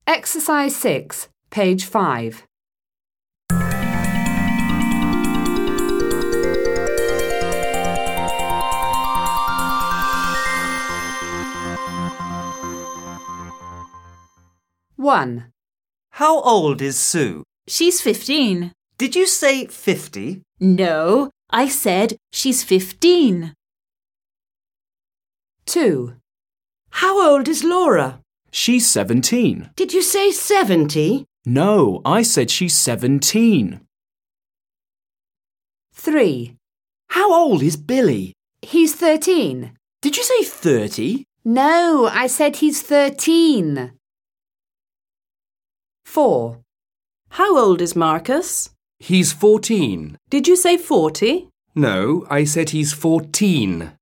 Exercise 6, page 5. One, How old is Sue? She's 15. Did you say 50? No, I said she's 15. 2, How old is Laura? She's 17. Did you say 70? No, I said she's 17. 3, How old is Billy? he's 13. Did you say 30? No, I said he's 13. 4, How old is Marcus? He's 14. Did you say 40? No, I said he's 14.